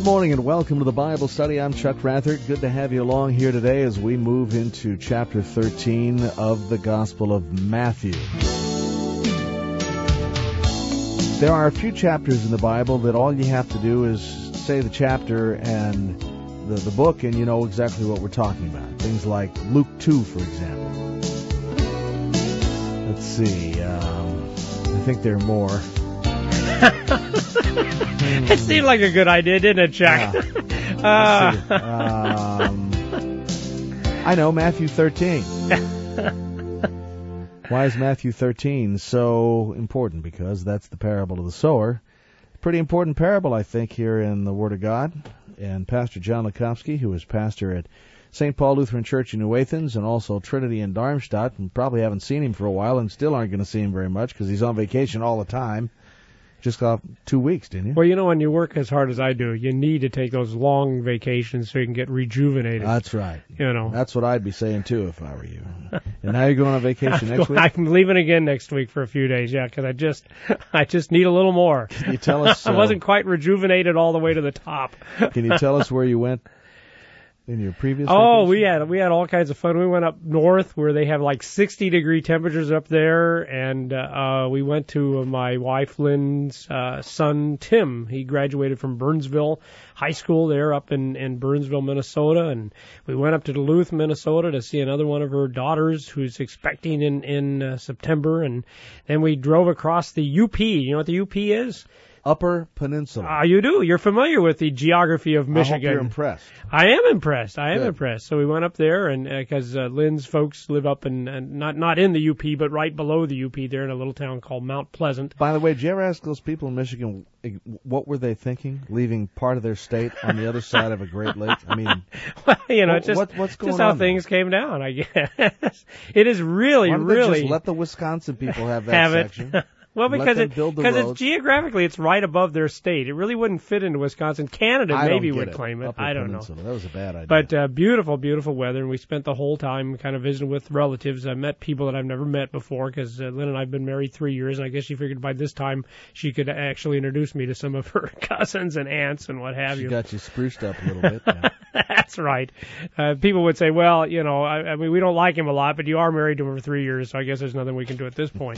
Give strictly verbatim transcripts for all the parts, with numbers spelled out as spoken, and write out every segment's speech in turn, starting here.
morning and welcome to the Bible study. I'm Chuck Rathert. Good to have you along here today as we move into chapter thirteen of the Gospel of Matthew. There are a few chapters in the Bible that all you have to do is say the chapter and the, the book and you know exactly what we're talking about. Things like Luke two, for example. Let's see. Um, I think there are more. It seemed like a good idea, didn't it, Chuck? Yeah. uh, um, I know, Matthew thirteen. Why is Matthew thirteen so important? Because that's the parable of the sower. Pretty important parable, I think, here in the Word of God. And Pastor John Lukomsky, who is pastor at Saint Paul Lutheran Church in New Athens and also Trinity in Darmstadt, and probably haven't seen him for a while and still aren't going to see him very much because he's on vacation all the time. Just got two weeks, didn't you? Well, you know, when you work as hard as I do, you need to take those long vacations so you can get rejuvenated. That's right. You know. That's what I'd be saying, too, if I were you. And now you're going on vacation next week? I'm leaving again next week for a few days, yeah, because I just I just need a little more. Can you tell us? I wasn't quite rejuvenated all the way to the top. Can you tell us where you went in your previous Oh, vacation? we had we had all kinds of fun. We went up north where they have like sixty degree temperatures up there, and uh, we went to my wife Lynn's uh, son Tim. He graduated from Burnsville High School there up in, in Burnsville, Minnesota, and we went up to Duluth, Minnesota to see another one of her daughters who's expecting in, in uh, September, and then we drove across the U P. You know what the U P is? Upper Peninsula. Ah, uh, you do. You're familiar with the geography of Michigan. I hope you're impressed. I am impressed. I am Good. impressed. So we went up there, and because uh, uh, Lynn's folks live up in, uh, not not in the U P, but right below the U P there in a little town called Mount Pleasant. By the way, did you ever ask those people in Michigan what were they thinking, leaving part of their state on the other side of a Great Lake? I mean, well, you know, what, just, what, what's going just how on things there? came down, I guess. It is really, Why don't really... they just let the Wisconsin people have that have section? It. Well, Let because them it build the because roads. it's geographically it's right above their state. It really wouldn't fit into Wisconsin. Canada I maybe don't get would it. claim it. Upper I don't Peninsula. know. That was a bad idea. But uh, beautiful, beautiful weather, and we spent the whole time kind of visiting with relatives. I met people that I've never met before because uh, Lynn and I have been married three years, and I guess she figured by this time she could actually introduce me to some of her cousins and aunts and what have she you. got you spruced up a little bit. Yeah. That's right. Uh, people would say, well, you know, I, I mean, we don't like him a lot, but you are married to him for three years, so I guess there's nothing we can do at this point.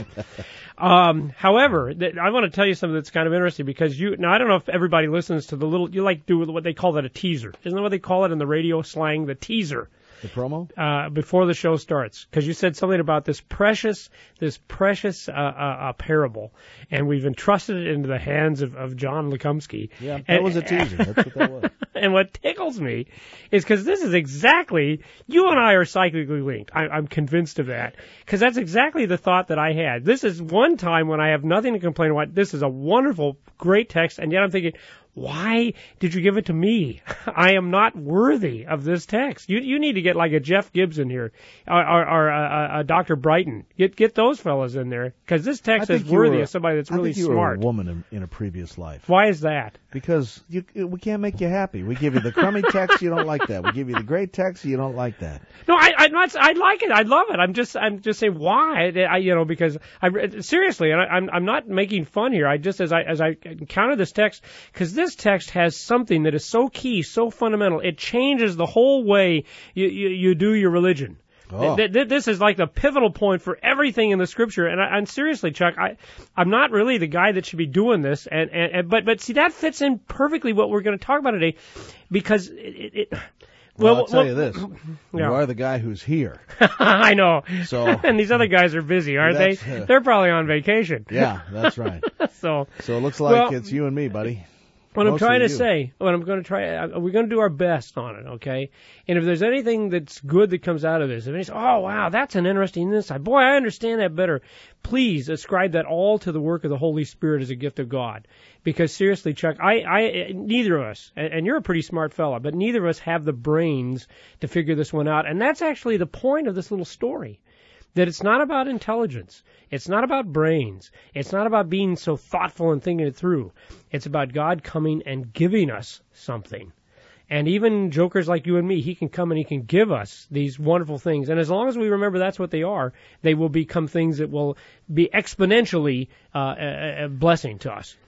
um, however, th- I want to tell you something that's kind of interesting because you, now I don't know if everybody listens to the little, you like do what they call that a teaser. Isn't that what they call it in the radio slang, the teaser? The promo? Uh, before the show starts, because you said something about this precious, this precious uh, uh, uh, parable, and we've entrusted it into the hands of, of John Lukomsky. Yeah, that and, was a teaser. That's what that was. And what tickles me is because this is exactly, you and I are psychically linked. I, I'm convinced of that. Because that's exactly the thought that I had. This is one time when I have nothing to complain about. This is a wonderful, great text, and yet I'm thinking, why did you give it to me? I am not worthy of this text. You you need to get like a Jeff Gibbs in here, or, or, or a, a Doctor Brighton. Get get those fellas in there, because this text is worthy were, of somebody that's I really think you smart. were a woman in, in a previous life. Why is that? Because you, we can't make you happy. We give you the crummy text, you don't like that. We give you the great text, you don't like that. No, I I not I like it. I love it. I'm just I'm just saying why. I you know because I seriously, and I, I'm I'm not making fun here. I just as I as I encounter this text, because this text has something that is so key, so fundamental. It changes the whole way you you, you do your religion. Oh. Th- th- this is like the pivotal point for everything in the Scripture. And, I, and seriously, Chuck, I, I'm not really the guy that should be doing this. And, and, and but but see, that fits in perfectly what we're going to talk about today, because it. it, it Well, well, I'll tell well, you this. You yeah. are the guy who's here. I know. So, and these other guys are busy, aren't they? uh, They're probably on vacation. Yeah, that's right. so, So it looks like well, it's you and me, buddy. What I'm Mostly trying to you. say, what I'm going to try, uh, we're going to do our best on it, okay? And if there's anything that's good that comes out of this, if any, oh wow, that's an interesting insight. Boy, I understand that better. Please ascribe that all to the work of the Holy Spirit as a gift of God. Because seriously, Chuck, I, I, neither of us, and, and you're a pretty smart fella, but neither of us have the brains to figure this one out. And that's actually the point of this little story. That it's not about intelligence. It's not about brains. It's not about being so thoughtful and thinking it through. It's about God coming and giving us something. And even jokers like you and me, he can come and he can give us these wonderful things. And as long as we remember that's what they are, they will become things that will be exponentially uh, a, a blessing to us.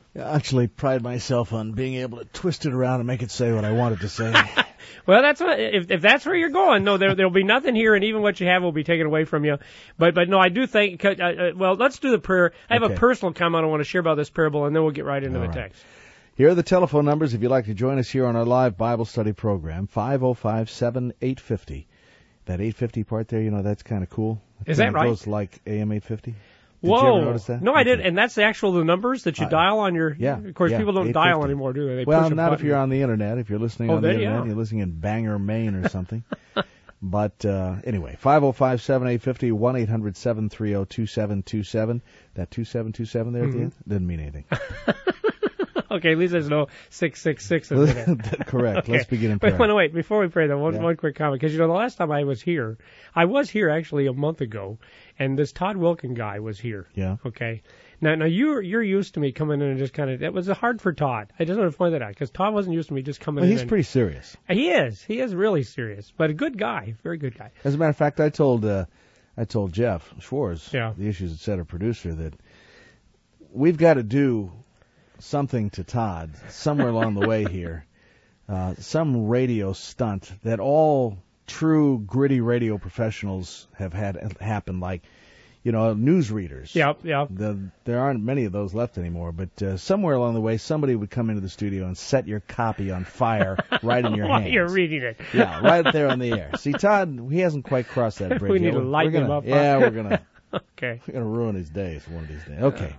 I actually pride myself on being able to twist it around and make it say what I wanted to say. Well, that's what, if if that's where you're going. No, there there'll be nothing here, and even what you have will be taken away from you. But but no, I do think. Uh, uh, well, let's do the prayer. I have Okay. a personal comment I want to share about this parable, and then we'll get right into All the right. text. Here are the telephone numbers if you'd like to join us here on our live Bible study program, five oh five, seven eight five oh. That eight fifty part there, you know, that's kind of cool. Is that Kinda right? goes like A M eight fifty. Did Whoa! you ever notice that? No, I Okay. did, and that's the actual the numbers that you Uh, dial on your. yeah, Of course, yeah, people don't eight dial fifty. anymore, do they? They Well, push a not if button. you're on the internet. If you're listening Oh, on the then, internet, yeah. you're listening in Bangor, Maine or something. But uh, anyway, five oh five, seven eight five oh, one eight hundred, seven three oh, two seven two seven. That two seven two seven there at Mm-hmm. the end didn't mean anything. Okay, at least there's no six six six in there. Correct. Okay. Let's begin in Wait, prayer. wait, wait. Before we pray, though, one, Yeah. one quick comment. Because, you know, the last time I was here, I was here actually a month ago, and this Todd Wilkin guy was here. Yeah. Okay. Now, now you're you're used to me coming in and just kind of. It was hard for Todd. I just want to point that out because Todd wasn't used to me just coming Well, in. he's and, pretty serious. He is. He is really serious, but a good guy, very good guy. As a matter of fact, I told uh, I told Jeff Schwartz, Yeah. the Issues Etc. producer, that we've got to do something to Todd somewhere along the way here, uh, some radio stunt that all true gritty radio professionals have had happen, like, you know, newsreaders. Yep, yep. The, there aren't many of those left anymore, but uh, somewhere along the way, somebody would come into the studio and set your copy on fire right in your While hands. you're reading it. Yeah, right there on the air. See, Todd, he hasn't quite crossed that bridge We need yet. to We're- lighten we're him gonna, up, huh? Yeah, we're gonna Okay. we're gonna ruin his days one of these days. Okay.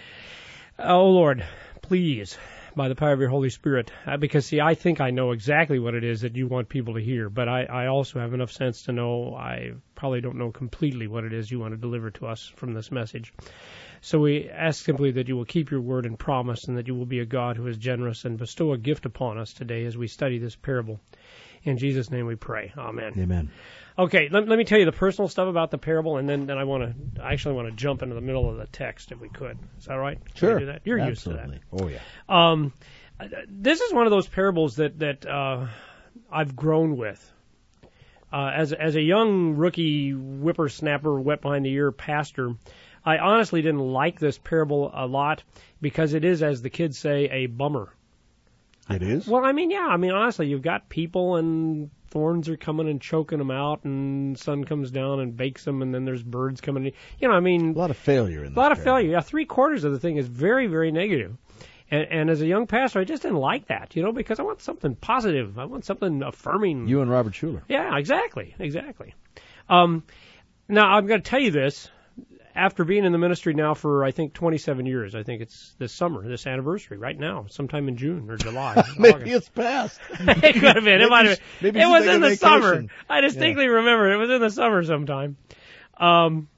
Oh, Lord, please, by the power of your Holy Spirit, uh, because, see, I think I know exactly what it is that you want people to hear, but I, I also have enough sense to know I probably don't know completely what it is you want to deliver to us from this message. So we ask simply that you will keep your word and promise, and that you will be a God who is generous and bestow a gift upon us today as we study this parable. In Jesus' name we pray. Amen. Amen. Okay, let, let me tell you the personal stuff about the parable, and then, then I want to I actually want to jump into the middle of the text if we could. Is that all right? Can Sure. we do that? You're Absolutely. used to Oh, yeah. that. Um, this is one of those parables that that uh, I've grown with. Uh, as as a young rookie whippersnapper, wet behind the ear pastor, I honestly didn't like this parable a lot because it is, as the kids say, a bummer. It is? Well, I mean, yeah. I mean, honestly, you've got people and thorns are coming and choking them out, and sun comes down and bakes them, and then there's birds coming in. You know, I mean, A lot of failure in this a lot of parable. failure. Yeah, three quarters of the thing is very, very negative. And, and as a young pastor, I just didn't like that, you know, because I want something positive. I want something affirming. You and Robert Schuller. Yeah, exactly, exactly. Um, now, I'm going to tell you this. After being in the ministry now for, I think, twenty-seven years, I think it's this summer, this anniversary, right now, sometime in June or July. Maybe August. it's past. It could have been. It Maybe might you have sh- been. maybe It you was should in take the a summer. vacation. I distinctly remember it was in the summer sometime. Um,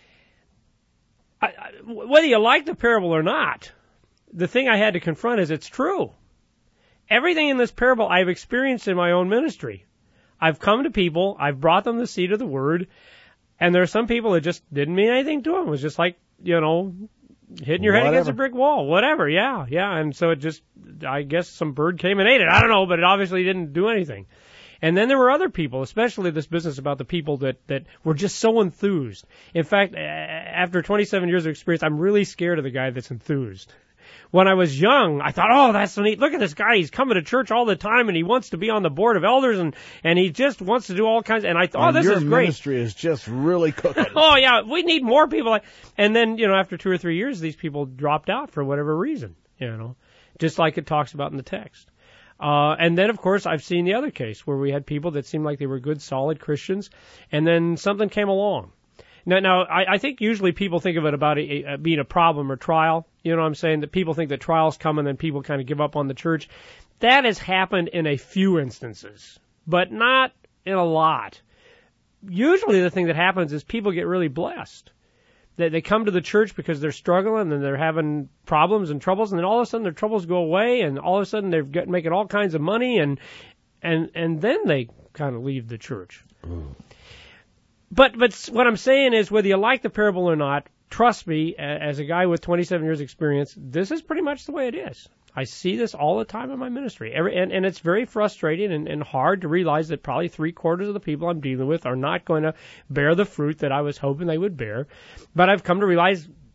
I, I, whether you like the parable or not, the thing I had to confront is it's true. Everything in this parable I've experienced in my own ministry. I've come to people, I've brought them the seed of the word, and there are some people that just didn't mean anything to them. It was just like, you know, hitting your head against a Whatever. brick wall, whatever. Yeah, yeah. And so it just, I guess some bird came and ate it. I don't know, but it obviously didn't do anything. And then there were other people, especially this business about the people that, that were just so enthused. In fact, a- after twenty-seven years of experience, I'm really scared of the guy that's enthused. When I was young, I thought, oh, that's so neat. Look at this guy. He's coming to church all the time, and he wants to be on the board of elders, and, and he just wants to do all kinds. And I thought, oh, And this your is great. ministry is just really cooking. Oh, yeah, we need more people. Like, and then, you know, after two or three years, these people dropped out for whatever reason, you know, just like it talks about in the text. Uh, and then, of course, I've seen the other case where we had people that seemed like they were good, solid Christians, and then something came along. Now, now I, I think usually people think of it about a, a, being a problem or trial. You know what I'm saying? That people think that trials come and then people kind of give up on the church. That has happened in a few instances, but not in a lot. Usually the thing that happens is people get really blessed. They, they come to the church because they're struggling and they're having problems and troubles, and then all of a sudden their troubles go away, and all of a sudden they're getting, making all kinds of money, and and and then they kind of leave the church. Ooh. But but what I'm saying is, whether you like the parable or not, trust me, as a guy with twenty-seven years experience, this is pretty much the way it is. I see this all the time in my ministry. Every, and, and it's very frustrating and, and hard to realize that probably three quarters of the people I'm dealing with are not going to bear the fruit that I was hoping they would bear. But I've come to realize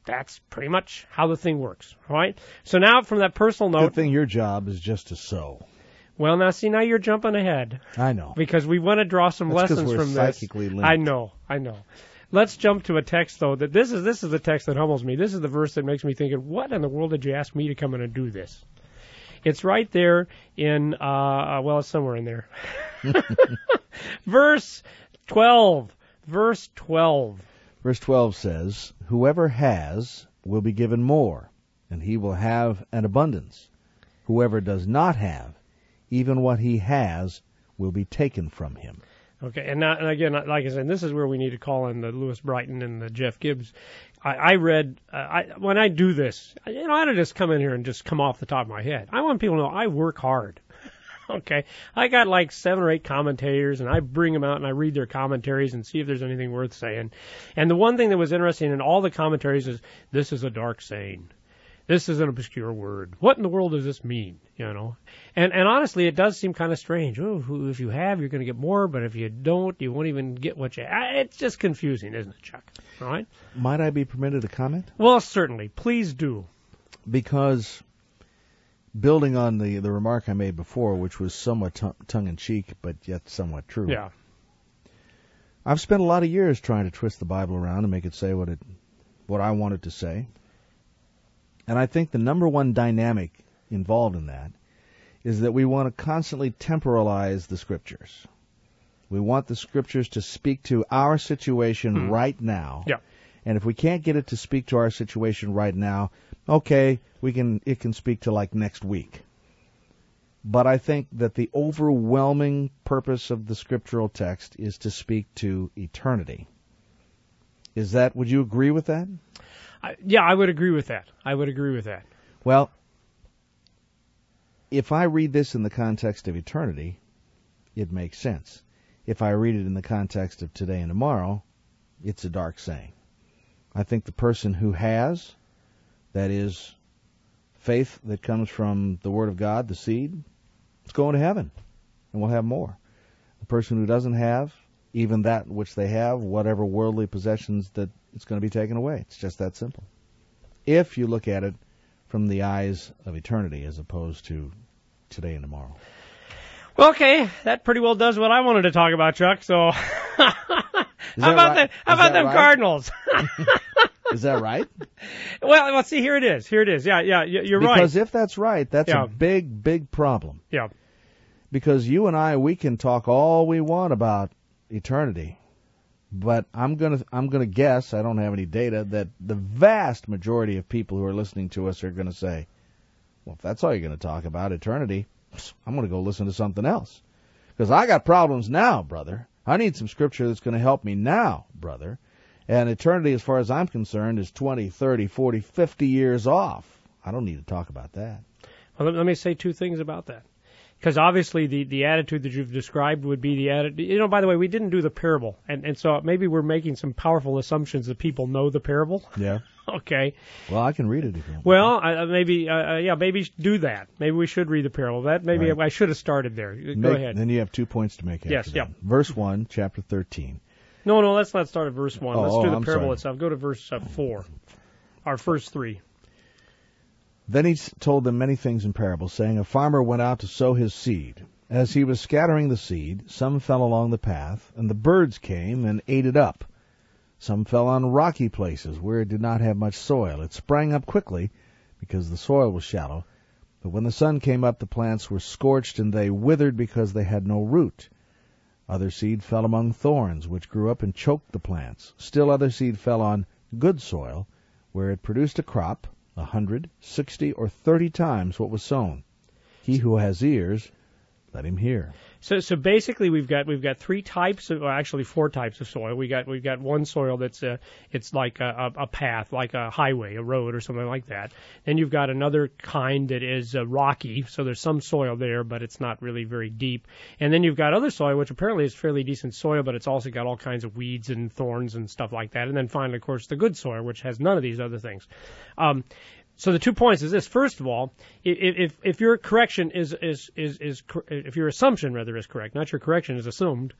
that's pretty much how the thing works, all right? So now from that personal note. Good thing your job is just to sow. Well, now see, now you're jumping ahead. I know. Because we want to draw some That's lessons we're from psychically this. linked. I know, I know. Let's jump to a text though. That this is this is the text that humbles me. This is the verse that makes me think, what in the world did you ask me to come in and do this? It's right there in uh well, it's somewhere in there. Verse twelve. Verse twelve. Verse twelve says, "Whoever has will be given more, and he will have an abundance. Whoever does not have, even what he has will be taken from him." Okay, and, now, and again, like I said, this is where we need to call in the Lewis Brighton and the Jeff Gibbs. I, I read, uh, I, when I do this, you know, I don't just come in here and just come off the top of my head. I want people to know I work hard. Okay, I got like seven or eight commentators, and I bring them out and I read their commentaries and see if there's anything worth saying. And the one thing that was interesting in all the commentaries is, this is a dark saying. This is an obscure word. What in the world does this mean? You know, and and honestly, it does seem kind of strange. Oh, if you have, you're going to get more, but if you don't, you won't even get what you. It's just confusing, isn't it, Chuck? All right. Might I be permitted to comment? Well, certainly. Please do. Because building on the the remark I made before, which was somewhat t- tongue in cheek, but yet somewhat true. Yeah. I've spent a lot of years trying to twist the Bible around and make it say what it what I want it to say. And I think the number one dynamic involved in that is that we want to constantly temporalize the Scriptures. We want the Scriptures to speak to our situation mm. right now. Yeah. And if we can't get it to speak to our situation right now, okay, we can. It can speak to like next week. But I think that the overwhelming purpose of the scriptural text is to speak to eternity. Is that? Would you agree with that? I, yeah, I would agree with that. I would agree with that. Well, if I read this in the context of eternity, it makes sense. If I read it in the context of today and tomorrow, it's a dark saying. I think the person who has, that is, faith that comes from the Word of God, the seed, it's going to heaven, and we'll have more. The person who doesn't have, even that which they have, whatever worldly possessions, that it's going to be taken away. It's just that simple. If you look at it from the eyes of eternity as opposed to today and tomorrow. Well, okay, that pretty well does what I wanted to talk about, Chuck. So, how about right? the, how about them right? Cardinals? Is that right? Well, let's see. Here it is. Here it is. Yeah, yeah, you're because right. Because if that's right, that's yeah. a big, big problem. Yeah. Because you and I, we can talk all we want about eternity, but I'm gonna, I'm gonna guess, I don't have any data, that the vast majority of people who are listening to us are gonna say, well, if that's all you're gonna talk about, eternity, I'm gonna go listen to something else. Because I got problems now, brother. I need some scripture that's gonna help me now, brother. And eternity, as far as I'm concerned, is twenty, thirty, forty, fifty years off. I don't need to talk about that. Well, let me say two things about that. Because obviously the, the attitude that you've described would be the attitude. You know, by the way, we didn't do the parable. And, and so maybe we're making some powerful assumptions that people know the parable. Yeah. Okay. Well, I can read it if you want. Well, I, maybe, uh, yeah, maybe do that. Maybe we should read the parable. That Maybe right. I should have started there. Go make, ahead. Then you have two points to make after Yes, that. yeah. Verse one, chapter thirteen. No, no, let's not start at verse one. Oh, let's do the oh, parable sorry. itself. Go to verse uh, four. Our first three. Then he told them many things in parables, saying, a farmer went out to sow his seed. As he was scattering the seed, some fell along the path, and the birds came and ate it up. Some fell on rocky places where it did not have much soil. It sprang up quickly because the soil was shallow. But when the sun came up, the plants were scorched, and they withered because they had no root. Other seed fell among thorns, which grew up and choked the plants. Still other seed fell on good soil, where it produced a crop, a hundred, sixty, or thirty times what was sown. He who has ears, let him hear. So, so basically, we've got we've got three types of, well, actually four types of soil. We got we've got one soil that's a, it's like a, a path, like a highway, a road, or something like that. Then you've got another kind that is uh, rocky. So there's some soil there, but it's not really very deep. And then you've got other soil, which apparently is fairly decent soil, but it's also got all kinds of weeds and thorns and stuff like that. And then finally, of course, the good soil, which has none of these other things. Um, So the two points is this. First of all, if if, if your correction is, is is is if your assumption rather is correct, not your correction is assumed,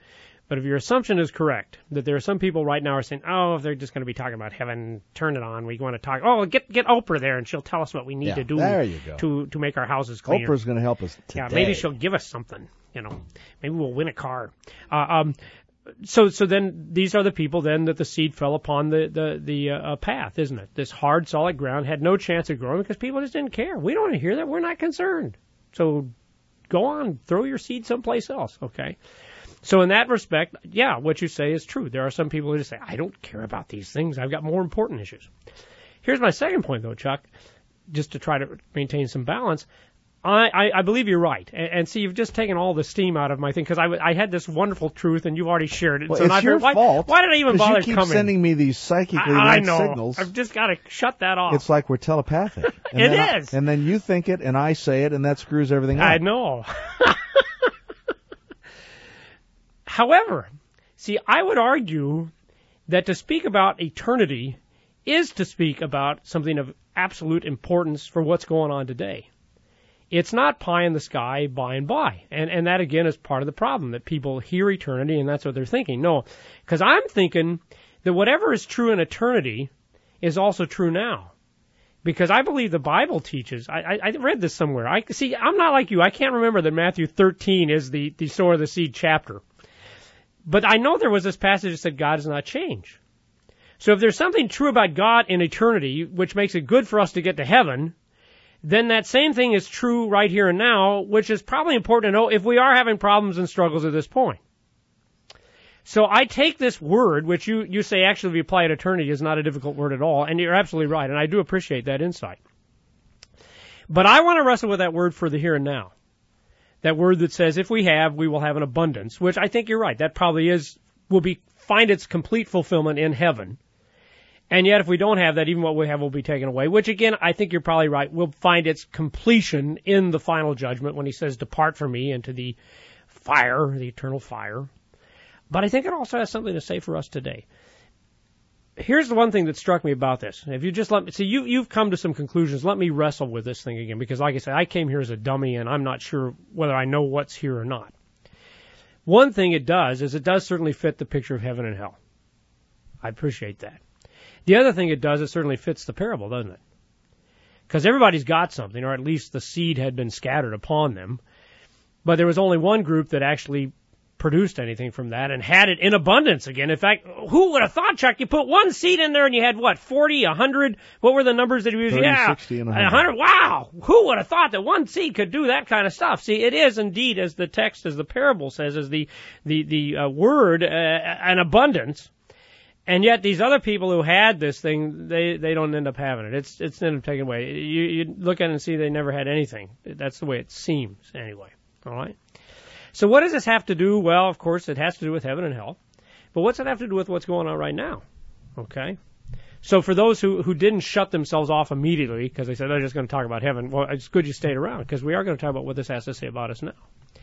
But if your assumption is correct, that there are some people right now are saying, oh, if they're just going to be talking about heaven, turn it on. We want to talk. Oh, get get Oprah there, and she'll tell us what we need yeah, to do there you go. to to make our houses cleaner. Oprah's going to help us today. Yeah, maybe she'll give us something. You know, maybe we'll win a car. Uh, um, so so then these are the people then that the seed fell upon the the the uh, path, isn't it? This hard, solid ground had no chance of growing because people just didn't care. We don't want to hear that. We're not concerned. So go on, throw your seed someplace else. Okay. So in that respect, yeah, what you say is true. There are some people who just say, I don't care about these things. I've got more important issues. Here's my second point, though, Chuck, just to try to maintain some balance. I, I, I believe you're right. And, and see, you've just taken all the steam out of my thing because I, I had this wonderful truth and you've already shared it. Well, so it's not your why, fault. Why did I even bother you keep coming? sending me these psychically I, I linked know. signals. I've just got to shut that off. It's like we're telepathic. And It then is. I, and then you think it and I say it and that screws everything up. I know. However, see, I would argue that to speak about eternity is to speak about something of absolute importance for what's going on today. It's not pie in the sky by and by. And, and that, again, is part of the problem, that people hear eternity and that's what they're thinking. No, because I'm thinking that whatever is true in eternity is also true now. Because I believe the Bible teaches, I, I, I read this somewhere. I see, I'm not like you. I can't remember that Matthew thirteen is the, the sower of the seed chapter. But I know there was this passage that said God does not change. So if there's something true about God in eternity, which makes it good for us to get to heaven, then that same thing is true right here and now, which is probably important to know if we are having problems and struggles at this point. So I take this word, which you, you say actually if you apply it eternity is not a difficult word at all, and you're absolutely right, and I do appreciate that insight. But I want to wrestle with that word for the here and now. That word that says if we have, we will have an abundance, which I think you're right. That probably is, will be, find its complete fulfillment in heaven. And yet if we don't have that, even what we have will be taken away, which again, I think you're probably right, will find its completion in the final judgment when he says, depart from me into the fire, the eternal fire. But I think it also has something to say for us today. Here's the one thing that struck me about this. If you just let me, see, you, you've come to some conclusions. Let me wrestle with this thing again, because like I said, I came here as a dummy and I'm not sure whether I know what's here or not. One thing it does is it does certainly fit the picture of heaven and hell. I appreciate that. The other thing it does, it certainly fits the parable, doesn't it? Because everybody's got something, or at least the seed had been scattered upon them. But there was only one group that actually produced anything from that and had it in abundance again. In fact, who would have thought, Chuck, you put one seed in there and you had what, forty, a hundred? What were the numbers that you used? thirty, Yeah, sixty, and one hundred. one hundred. Wow. Who would have thought that one seed could do that kind of stuff? See, it is indeed, as the text, as the parable says, as the, the, the uh, word, uh, an abundance. And yet these other people who had this thing, they, they don't end up having it. It's, it's end up taken away. You, you look at it and see they never had anything. That's the way it seems anyway. All right. So what does this have to do? Well, of course, it has to do with heaven and hell. But what's it have to do with what's going on right now? Okay. So for those who, who didn't shut themselves off immediately because they said they're just going to talk about heaven, well, it's good you stayed around because we are going to talk about what this has to say about us now.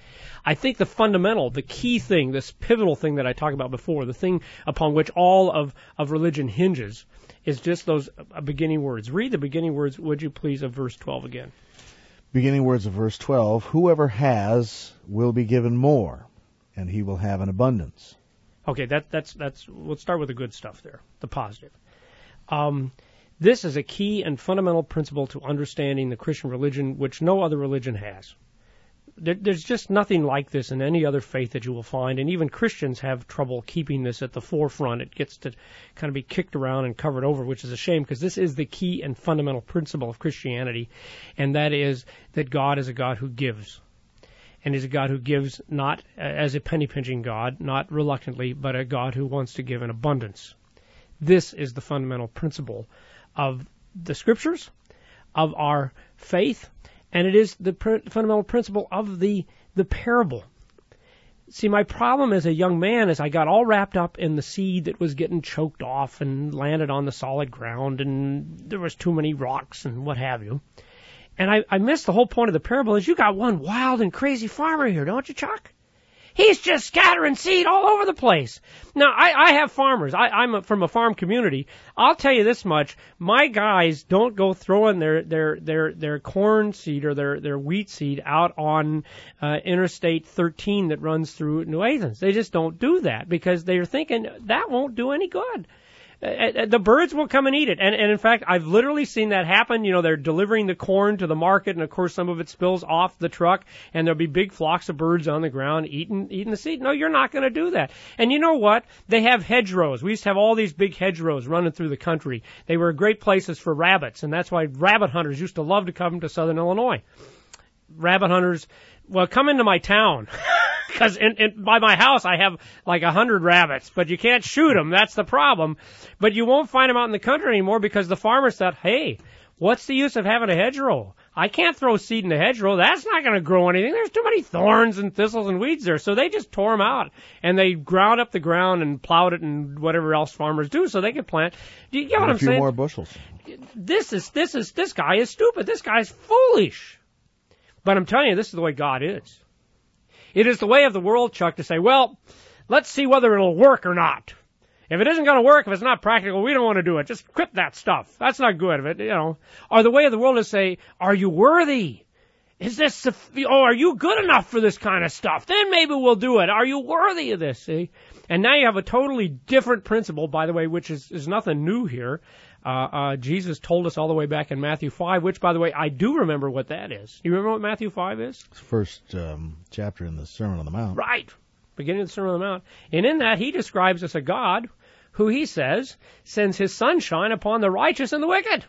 I think the fundamental, the key thing, this pivotal thing that I talked about before, the thing upon which all of, of religion hinges, is just those uh, beginning words. Read the beginning words, would you please, of verse twelve again. Beginning words of verse twelve, whoever has will be given more, and he will have an abundance. Okay, that, that's, that's, let's start with the good stuff there, the positive. Um, this is a key and fundamental principle to understanding the Christian religion, which no other religion has. There, there's just nothing like this in any other faith that you will find, and even Christians have trouble keeping this at the forefront. It gets to kind of be kicked around and covered over, which is a shame, because this is the key and fundamental principle of Christianity, and that is that God is a God who gives. And is a God who gives not as a penny-pinching God, not reluctantly, but a God who wants to give in abundance. This is the fundamental principle of the Scriptures, of our faith, and it is the pr- fundamental principle of the, the parable. See, my problem as a young man is I got all wrapped up in the seed that was getting choked off and landed on the solid ground, and there was too many rocks and what have you. And I, I missed the whole point of the parable is you got one wild and crazy farmer here, don't you, Chuck? He's just scattering seed all over the place. Now, I, I have farmers. I, I'm a, from a farm community. I'll tell you this much. My guys don't go throwing their, their, their, their corn seed or their, their wheat seed out on uh, Interstate thirteen that runs through New Athens. They just don't do that because they're thinking that won't do any good. Uh, the birds will come and eat it. And, and in fact, I've literally seen that happen. You know, they're delivering the corn to the market, and of course some of it spills off the truck, and there'll be big flocks of birds on the ground eating, eating the seed. No, you're not going to do that. And you know what? They have hedgerows. We used to have all these big hedgerows running through the country. They were great places for rabbits, and that's why rabbit hunters used to love to come to southern Illinois. Rabbit hunters, well, come into my town. Because in, in, by my house I have like a hundred rabbits, but you can't shoot them. That's the problem. But you won't find them out in the country anymore because the farmers thought, hey, what's the use of having a hedgerow? I can't throw seed in the hedgerow. That's not going to grow anything. There's too many thorns and thistles and weeds there. So they just tore them out, and they ground up the ground and plowed it and whatever else farmers do so they could plant. Do you get what I'm saying? A few more bushels. This is this is this guy is stupid. This guy's foolish. But I'm telling you, this is the way God is. It is the way of the world, Chuck, to say, well, let's see whether it'll work or not. If it isn't going to work, if it's not practical, we don't want to do it. Just quit that stuff. That's not good. If it, you know, or the way of the world is say, are you worthy? Is this, oh, are you good enough for this kind of stuff? Then maybe we'll do it. Are you worthy of this? See? And now you have a totally different principle, by the way, which is, is nothing new here. Uh, uh, Jesus told us all the way back in Matthew five, which, by the way, I do remember what that is. You remember what Matthew five is? It's the first um, chapter in the Sermon on the Mount. Right. Beginning of the Sermon on the Mount. And in that, he describes us a God who, he says, sends his sunshine upon the righteous and the wicked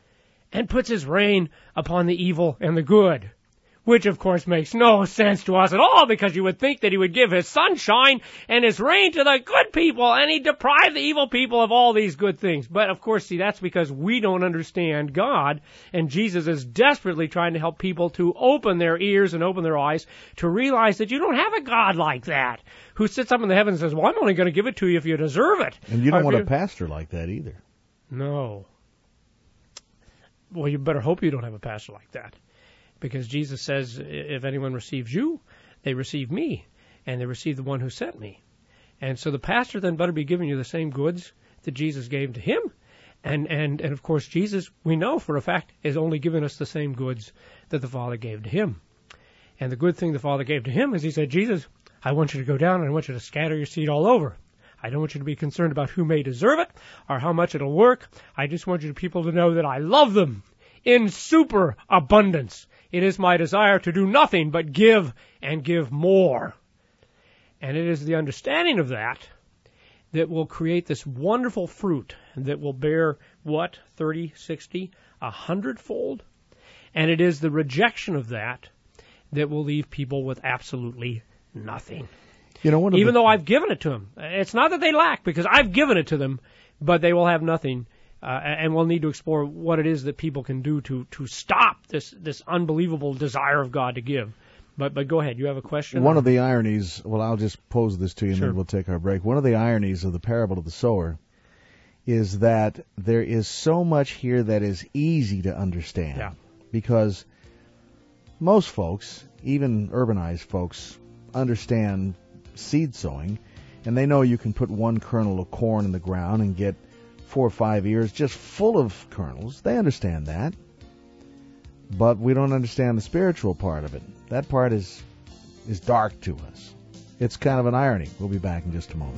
and puts his rain upon the evil and the good. Which, of course, makes no sense to us at all, because you would think that he would give his sunshine and his rain to the good people, and he'd deprive the evil people of all these good things. But, of course, see, that's because we don't understand God, and Jesus is desperately trying to help people to open their ears and open their eyes to realize that you don't have a God like that, who sits up in the heavens and says, well, I'm only going to give it to you if you deserve it. And you don't or want you... a pastor like that either. No. Well, you better hope you don't have a pastor like that. Because Jesus says, if anyone receives you, they receive me, and they receive the one who sent me. And so the pastor then better be giving you the same goods that Jesus gave to him. And, and, and of course, Jesus, we know for a fact, is only giving us the same goods that the Father gave to him. And the good thing the Father gave to him is he said, Jesus, I want you to go down and I want you to scatter your seed all over. I don't want you to be concerned about who may deserve it or how much it'll work. I just want you people to know that I love them in super abundance. It is my desire to do nothing but give and give more. And it is the understanding of that that will create this wonderful fruit that will bear, what, thirty, sixty, a hundredfold? And it is the rejection of that that will leave people with absolutely nothing. You know, one of Even the... though I've given it to them. It's not that they lack, because I've given it to them, but they will have nothing. Uh, and we'll need to explore what it is that people can do to, to stop this, this unbelievable desire of God to give. But but go ahead. You have a question? One or? of the ironies, well, I'll just pose this to you and Sure. then we'll take our break. One of the ironies of the parable of the sower is that there is so much here that is easy to understand. Yeah. Because most folks, even urbanized folks, understand seed sowing, and they know you can put one kernel of corn in the ground and get four or five ears just full of kernels. They understand that. But we don't understand the spiritual part of it. That part is is dark to us. It's kind of an irony. We'll be back in just a moment.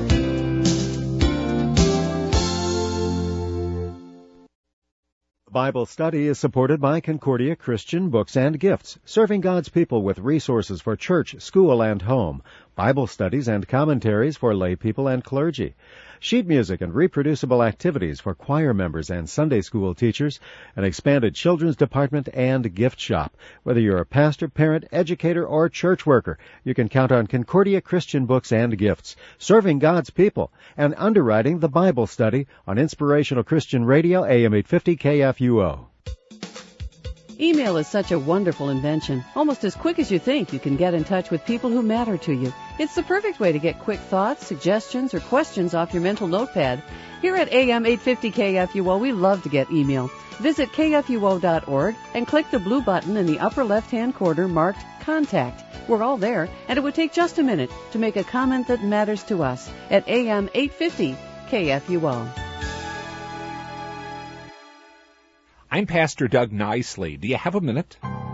Bible study is supported by Concordia Christian Books and Gifts, serving God's people with resources for church, school, and home, Bible studies and commentaries for lay people and clergy, sheet music and reproducible activities for choir members and Sunday school teachers, an expanded children's department and gift shop. Whether you're a pastor, parent, educator, or church worker, you can count on Concordia Christian Books and Gifts, serving God's people, and underwriting the Bible study on Inspirational Christian Radio, A M eight fifty K F U O. Email is such a wonderful invention. Almost as quick as you think, you can get in touch with people who matter to you. It's the perfect way to get quick thoughts, suggestions, or questions off your mental notepad. Here at A M eight fifty K F U O, we love to get email. Visit K F U O dot org and click the blue button in the upper left-hand corner marked Contact. We're all there, and it would take just a minute to make a comment that matters to us at A M eight fifty K F U O. I'm Pastor Doug Nicely. Do you have a minute?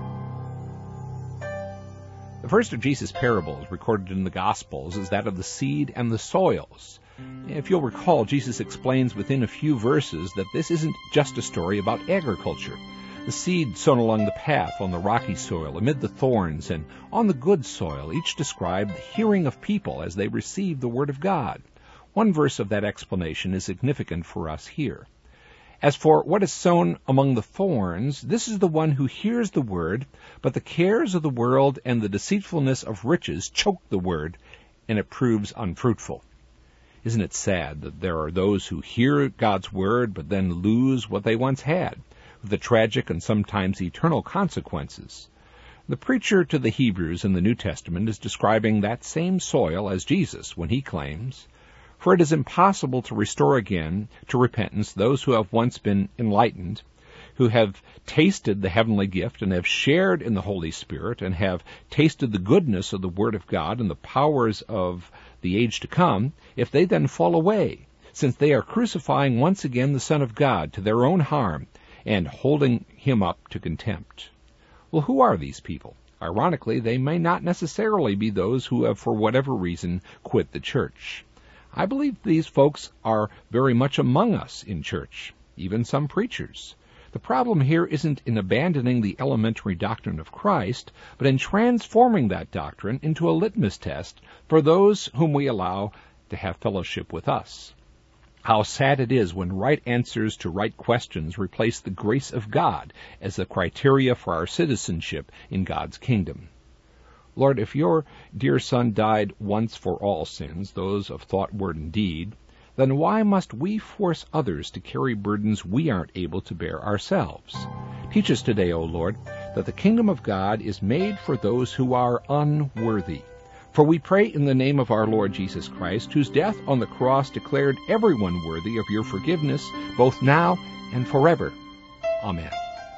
The first of Jesus' parables recorded in the Gospels is that of the seed and the soils. If you'll recall, Jesus explains within a few verses that this isn't just a story about agriculture. The seed sown along the path, on the rocky soil, amid the thorns, and on the good soil, each describe the hearing of people as they receive the Word of God. One verse of that explanation is significant for us here. As for what is sown among the thorns, this is the one who hears the Word, but the cares of the world and the deceitfulness of riches choke the Word, and it proves unfruitful. Isn't it sad that there are those who hear God's Word but then lose what they once had, with the tragic and sometimes eternal consequences? The preacher to the Hebrews in the New Testament is describing that same soil as Jesus when he claims, "For it is impossible to restore again to repentance those who have once been enlightened, who have tasted the heavenly gift and have shared in the Holy Spirit and have tasted the goodness of the Word of God and the powers of the age to come, if they then fall away, since they are crucifying once again the Son of God to their own harm and holding him up to contempt." Well, who are these people? Ironically, they may not necessarily be those who have, for whatever reason, quit the church. I believe these folks are very much among us in church, even some preachers. The problem here isn't in abandoning the elementary doctrine of Christ, but in transforming that doctrine into a litmus test for those whom we allow to have fellowship with us. How sad it is when right answers to right questions replace the grace of God as the criteria for our citizenship in God's kingdom. Lord, if your dear Son died once for all sins, those of thought, word, and deed, then why must we force others to carry burdens we aren't able to bear ourselves? Teach us today, O Lord, that the kingdom of God is made for those who are unworthy. For we pray in the name of our Lord Jesus Christ, whose death on the cross declared everyone worthy of your forgiveness, both now and forever. Amen.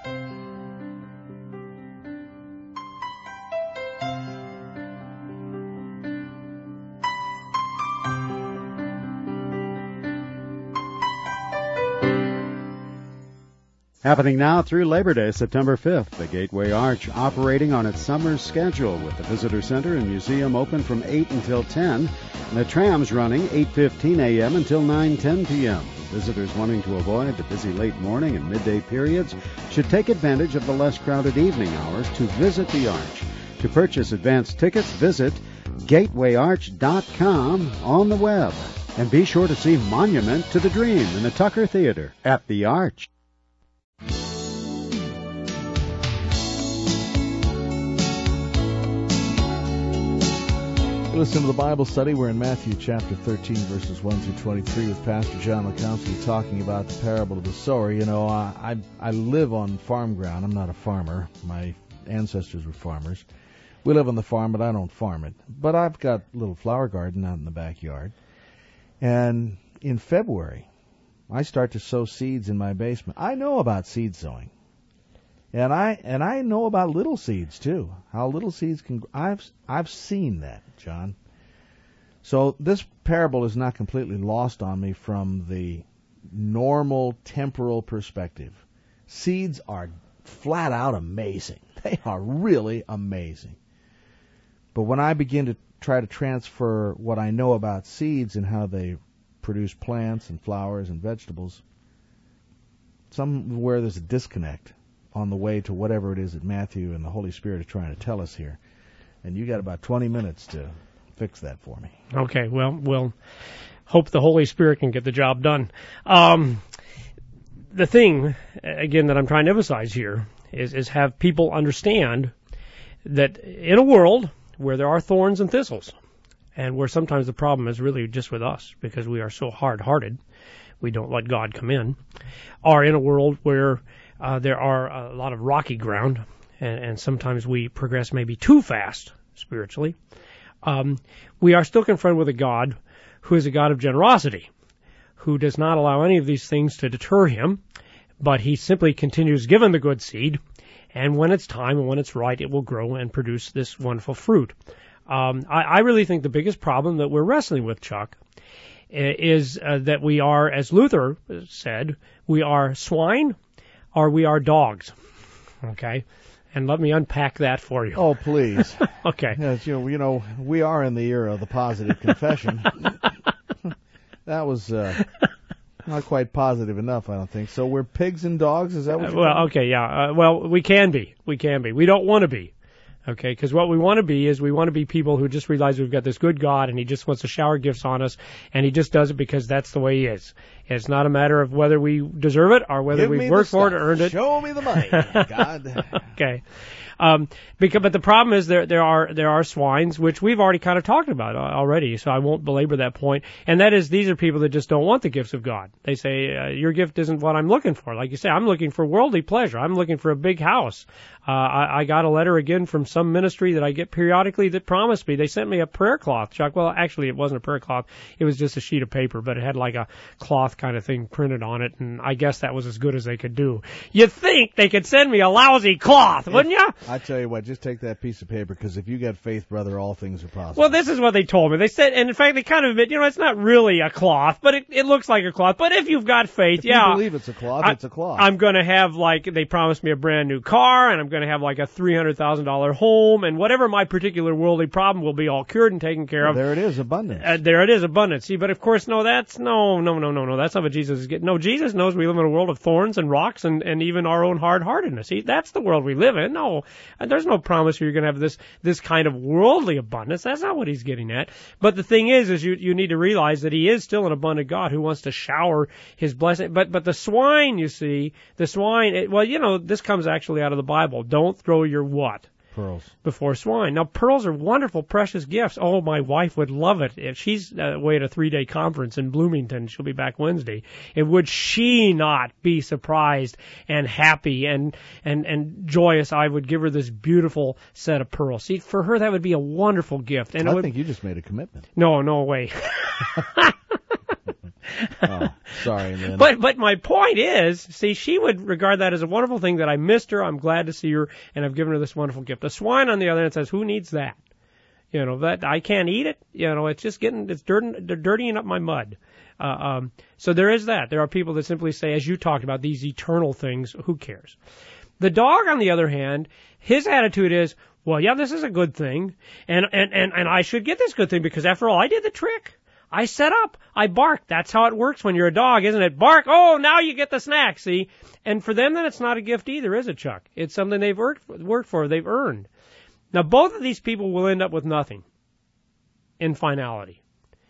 Happening now through Labor Day, September fifth, the Gateway Arch operating on its summer schedule with the Visitor Center and Museum open from eight until ten, and the trams running eight fifteen a.m. until nine ten p.m. Visitors wanting to avoid the busy late morning and midday periods should take advantage of the less crowded evening hours to visit the Arch. To purchase advanced tickets, visit gateway arch dot com on the web. And be sure to see Monument to the Dream in the Tucker Theater at the Arch. Listen to the Bible study. We're in Matthew chapter thirteen, verses one through twenty-three, with Pastor John Lekowski talking about the parable of the sower. You know, I, I I live on farm ground. I'm not a farmer. My ancestors were farmers. We live on the farm, but I don't farm it. But I've got a little flower garden out in the backyard. And in February, I start to sow seeds in my basement. I know about seed sowing. And I and I know about little seeds too. How little seeds can I've I've seen that, John. So this parable is not completely lost on me from the normal temporal perspective. Seeds are flat out amazing. They are really amazing. But when I begin to try to transfer what I know about seeds and how they produce plants and flowers and vegetables, somewhere there's a disconnect on the way to whatever it is that Matthew and the Holy Spirit are trying to tell us here. And you got about twenty minutes to fix that for me. Okay, well, we'll hope the Holy Spirit can get the job done. Um, the thing, again, that I'm trying to emphasize here is, is have people understand that in a world where there are thorns and thistles, and where sometimes the problem is really just with us because we are so hard-hearted, we don't let God come in, or in a world where Uh, there are a lot of rocky ground, and, and sometimes we progress maybe too fast spiritually. Um, we are still confronted with a God who is a God of generosity, who does not allow any of these things to deter him, but he simply continues giving the good seed, and when it's time and when it's right, it will grow and produce this wonderful fruit. Um, I, I really think the biggest problem that we're wrestling with, Chuck, is uh, that we are, as Luther said, we are swine or we are dogs. Okay? And let me unpack that for you. Oh, please. Okay. Yes, you know, you know, we are in the era of the positive confession. That was uh, not quite positive enough, I don't think. So we're pigs and dogs? Is that what Uh, you're well, calling? okay, yeah. Uh, well, we can be. We can be. We don't want to be. Okay, because what we want to be is we want to be people who just realize we've got this good God and he just wants to shower gifts on us, and he just does it because that's the way he is. It's not a matter of whether we deserve it or whether Give me we've the worked for it stuff. or earned it. Show me the money, God. Okay. Um, because, but the problem is there there are there are swines, which we've already kind of talked about already, so I won't belabor that point. And that is, these are people that just don't want the gifts of God. They say, uh, your gift isn't what I'm looking for. Like you say, I'm looking for worldly pleasure. I'm looking for a big house. Uh, I, I got a letter again from some ministry that I get periodically that promised me. They sent me a prayer cloth, Chuck. Well, actually, it wasn't a prayer cloth. It was just a sheet of paper, but it had like a cloth kind of thing printed on it, and I guess that was as good as they could do. You'd think they could send me a lousy cloth, wouldn't you? I tell you what, just take that piece of paper, because if you got faith, brother, all things are possible. Well, this is what they told me. They said, and in fact, they kind of admit, you know, it's not really a cloth, but it, it looks like a cloth. But if you've got faith, if yeah. you believe it's a cloth, I, it's a cloth. I'm going to have, like, they promised me a brand new car, and I'm going to have, like, a three hundred thousand dollars home, and whatever my particular worldly problem will be all cured and taken care well, of. there it is, abundance. Uh, there it is, abundance. See, but of course, no, that's, no, no, no, no, no, that's not what Jesus is getting. No, Jesus knows we live in a world of thorns and rocks and, and even our own hard-heartedness. See, that's the world we live in. No, there's no promise you're going to have this, this kind of worldly abundance. That's not what he's getting at. But the thing is, is you, you need to realize that he is still an abundant God who wants to shower his blessing. But, but the swine, you see, the swine, it, well, you know, this comes actually out of the Bible. Don't throw your what? Pearls. Before swine. Now, pearls are wonderful, precious gifts. Oh, my wife would love it. If she's uh, away at a three-day conference in Bloomington, she'll be back Wednesday. And would she not be surprised and happy and, and, and joyous? I would give her this beautiful set of pearls. See, for her, that would be a wonderful gift. And I it would, think you just made a commitment. No, no way. Oh, sorry, man. But but my point is, see, she would regard that as a wonderful thing that I missed her. I'm glad to see her, and I've given her this wonderful gift. A swine, on the other hand, says, "Who needs that? You know, that I can't eat it. You know, it's just getting it's dirty, dirtying up my mud." Uh, um, so there is that. There are people that simply say, as you talked about, these eternal things. Who cares? The dog, on the other hand, his attitude is, well, yeah, this is a good thing, and and and and I should get this good thing because after all, I did the trick. I set up. I bark. That's how it works when you're a dog, isn't it? Bark. Oh, now you get the snack, see? And for them, then it's not a gift either, is it, Chuck? It's something they've worked, worked for, they've earned. Now, both of these people will end up with nothing in finality.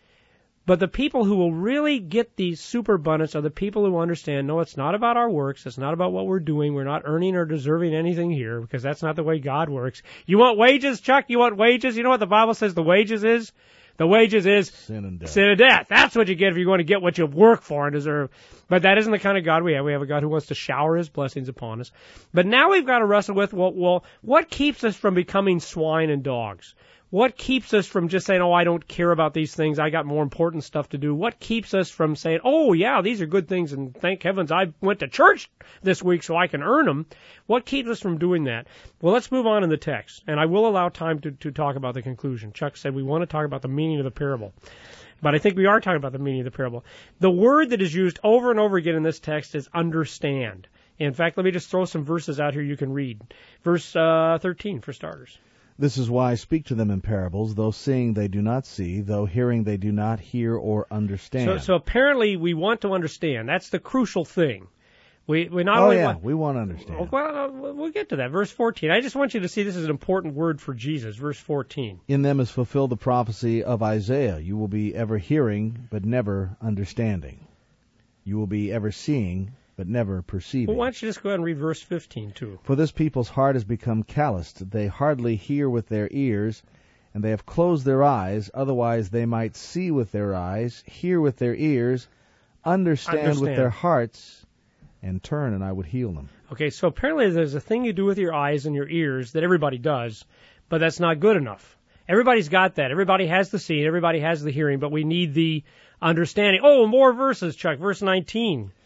But the people who will really get the superabundance are the people who understand, no, it's not about our works. It's not about what we're doing. We're not earning or deserving anything here because that's not the way God works. You want wages, Chuck? You want wages? You know what the Bible says the wages is? The wages is sin and death. Sin and death. That's what you get if you're going to get what you work for and deserve. But that isn't the kind of God we have. We have a God who wants to shower his blessings upon us. But now we've got to wrestle with, well, well, what keeps us from becoming swine and dogs? What keeps us from just saying, oh, I don't care about these things. I got more important stuff to do. What keeps us from saying, oh, yeah, these are good things, and thank heavens I went to church this week so I can earn them. What keeps us from doing that? Well, let's move on in the text, and I will allow time to, to talk about the conclusion. Chuck said we want to talk about the meaning of the parable. But I think we are talking about the meaning of the parable. The word that is used over and over again in this text is understand. In fact, let me just throw some verses out here you can read. Verse uh, thirteen, for starters. This is why I speak to them in parables, though seeing they do not see, though hearing they do not hear or understand. So, so apparently we want to understand. That's the crucial thing. We we not oh, only yeah, want, we want to understand. Well, we'll get to that. Verse fourteen. I just want you to see this is an important word for Jesus. Verse fourteen. In them is fulfilled the prophecy of Isaiah. You will be ever hearing, but never understanding. You will be ever seeing, but never perceiving. Well, why don't you just go ahead and read verse fifteen, too? For this people's heart has become calloused. They hardly hear with their ears, and they have closed their eyes. Otherwise they might see with their eyes, hear with their ears, understand, understand. with their hearts, and turn, and I would heal them. Okay, so apparently there's a thing you do with your eyes and your ears that everybody does, but that's not good enough. Everybody's got that. Everybody has the seeing. Everybody has the hearing, but we need the understanding. Oh, more verses, Chuck. Verse nineteen.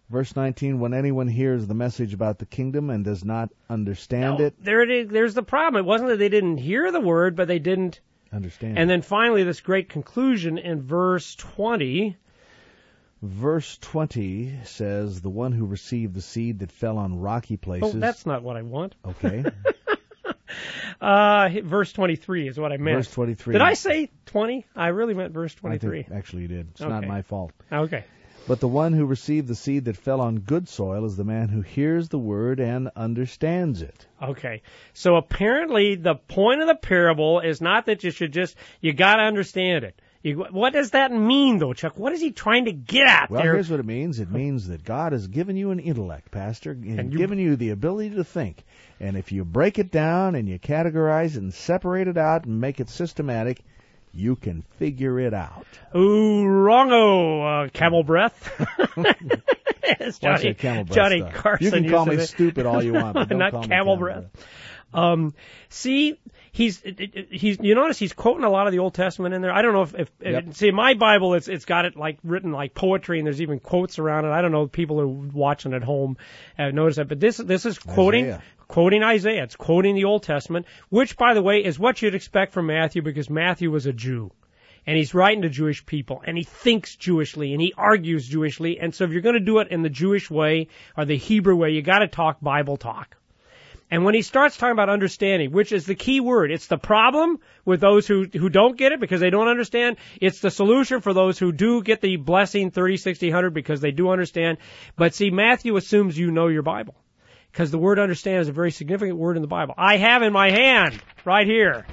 Verse nineteen, when anyone hears the message about the kingdom and does not understand No, it. There it is. There's the problem. It wasn't that they didn't hear the word, but they didn't Understand. And then finally, this great conclusion in verse twenty. Verse twenty says, the one who received the seed that fell on rocky places. Oh, that's not what I want. Okay. uh, verse twenty-three is what I meant. Verse twenty-three. Did I say twenty? I really meant verse I twenty-three. think actually you did. It's Okay. not my fault. Okay. But the one who received the seed that fell on good soil is the man who hears the word and understands it. Okay. So apparently the point of the parable is not that you should just, you got to understand it. You, what does that mean, though, Chuck? What is he trying to get at Well, there? here's what it means. It means that God has given you an intellect, Pastor, and, And you- given you the ability to think. And if you break it down and you categorize it and separate it out and make it systematic, you can figure it out. Ooh, wrongo, uh, camel breath. It's Watch Johnny, that camel breath Johnny stuff. Carson. You can call used me to- stupid all you want, but don't not call me camel camel breath. breath. Um, see, he's he's you notice he's quoting a lot of the Old Testament in there. I don't know if, if Yep. see my Bible, it's it's got it like written like poetry, and there's even quotes around it. I don't know if people who are watching at home have noticed that, but this this is quoting Isaiah. quoting Isaiah. It's quoting the Old Testament, which by the way is what you'd expect from Matthew because Matthew was a Jew. And he's writing to Jewish people, and he thinks Jewishly, and he argues Jewishly. And so if you're going to do it in the Jewish way or the Hebrew way, you got to talk Bible talk. And when he starts talking about understanding, which is the key word, it's the problem with those who, who don't get it because they don't understand. It's the solution for those who do get the blessing thirty, sixty, one hundred because they do understand. But see, Matthew assumes you know your Bible because the word understand is a very significant word in the Bible. I have in my hand right here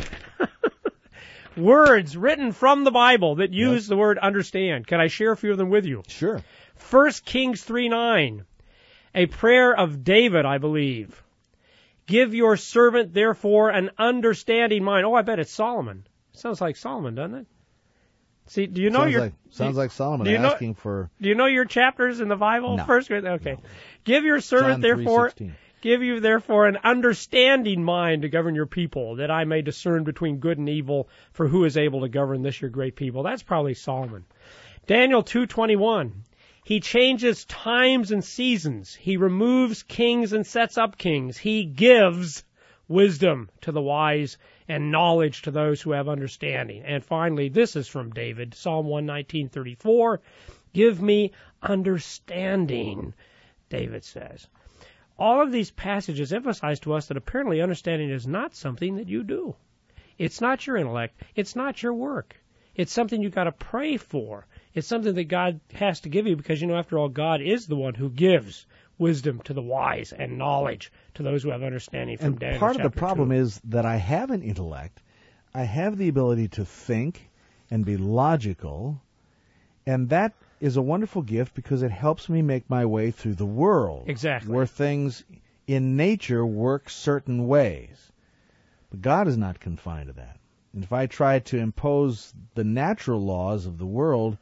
words written from the Bible that use Yes. the word understand. Can I share a few of them with you? Sure. First Kings three nine, a prayer of David, I believe. Give your servant, therefore, an understanding mind. Oh, I bet it's Solomon. Sounds like Solomon, doesn't it? See, do you know sounds your like, sounds do, like Solomon do you know- asking for do you know your chapters in the Bible? No. First, okay. No. Give your servant, John therefore, three sixteen. give you therefore an understanding mind to govern your people, that I may discern between good and evil, for who is able to govern this your great people? That's probably Solomon. Daniel two twenty-one. He changes times and seasons. He removes kings and sets up kings. He gives wisdom to the wise and knowledge to those who have understanding. And finally, this is from David, Psalm one nineteen thirty-four. Give me understanding, David says. All of these passages emphasize to us that apparently understanding is not something that you do. It's not your intellect. It's not your work. It's something you've got to pray for. It's something that God has to give you because, you know, after all, God is the one who gives wisdom to the wise and knowledge to those who have understanding from And Daniel part of the chapter problem two. is that I have an intellect. I have the ability to think and be logical, and that is a wonderful gift because it helps me make my way through the world. Exactly. Where things in nature work certain ways. But God is not confined to that. And if I try to impose the natural laws of the world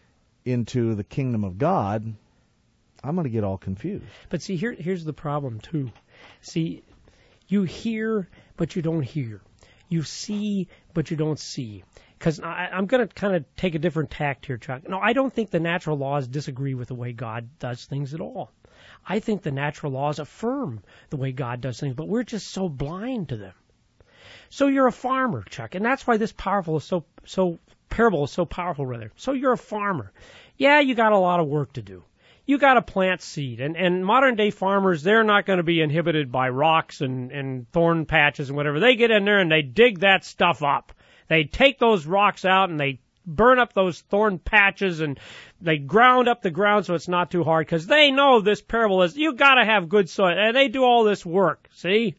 into the kingdom of God, I'm going to get all confused. But see, here, here's the problem, too. See, you hear, but you don't hear. You see, but you don't see. Because I'm going to kind of take a different tact here, Chuck. No, I don't think the natural laws disagree with the way God does things at all. I think the natural laws affirm the way God does things, but we're just so blind to them. So you're a farmer, Chuck, and that's why this powerful is so so parable is so powerful, rather. So you're a farmer. Yeah, you got a lot of work to do. You got to plant seed, and and modern day farmers, they're not going to be inhibited by rocks and and thorn patches and whatever. They get in there and they dig that stuff up. They take those rocks out and they burn up those thorn patches and they ground up the ground so it's not too hard because they know this parable is you got to have good soil, and they do all this work. See.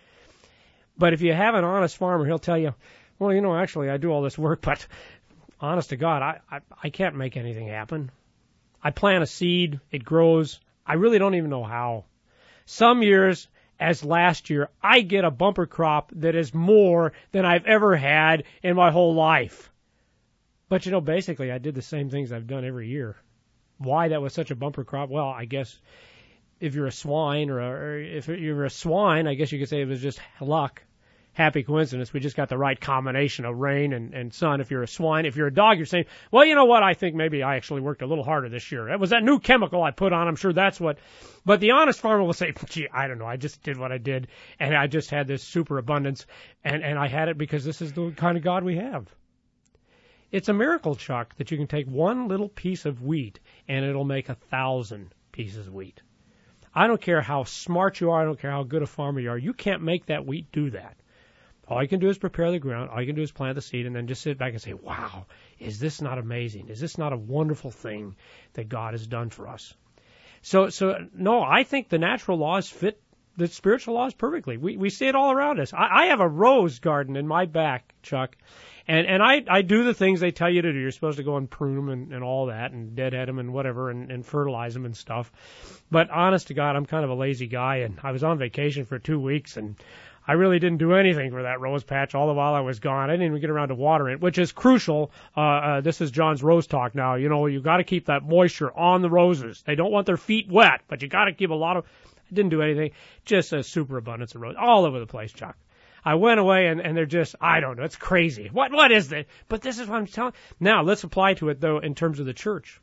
But if you have an honest farmer, he'll tell you, well, you know, actually, I do all this work, but honest to God, I, I, I can't make anything happen. I plant a seed, it grows. I really don't even know how. Some years, as last year, I get a bumper crop that is more than I've ever had in my whole life. But, you know, basically, I did the same things I've done every year. Why that was such a bumper crop? Well, I guess if you're a swine or, a, or if you're a swine, I guess you could say it was just luck. happy coincidence. We just got the right combination of rain and, and sun. If you're a swine, if you're a dog, you're saying, well, you know what? I think maybe I actually worked a little harder this year. It was that new chemical I put on. I'm sure that's what. But the honest farmer will say, gee, I don't know. I just did what I did, and I just had this super abundance, and, and I had it because this is the kind of God we have. It's a miracle, Chuck, that you can take one little piece of wheat, and it'll make a thousand pieces of wheat. I don't care how smart you are. I don't care how good a farmer you are. You can't make that wheat do that. All you can do is prepare the ground. All you can do is plant the seed and then just sit back and say, wow, is this not amazing? Is this not a wonderful thing that God has done for us? So, so no, I think the natural laws fit the spiritual laws perfectly. We we see it all around us. I, I have a rose garden in my back, Chuck, and and I, I do the things they tell you to do. You're supposed to go and prune them and, and all that and deadhead them and whatever and, and fertilize them and stuff. But honest to God, I'm kind of a lazy guy, and I was on vacation for two weeks, and I really didn't do anything for that rose patch all the while I was gone. I didn't even get around to watering it, which is crucial. Uh, uh, this is John's Rose Talk now. You know, you got to keep that moisture on the roses. They don't want their feet wet, but you got to keep a lot of. I didn't do anything. Just a superabundance of roses all over the place, Chuck. I went away and, and they're just, I don't know, it's crazy. What what is this? But this is what I'm telling. Now let's apply to it though in terms of the church.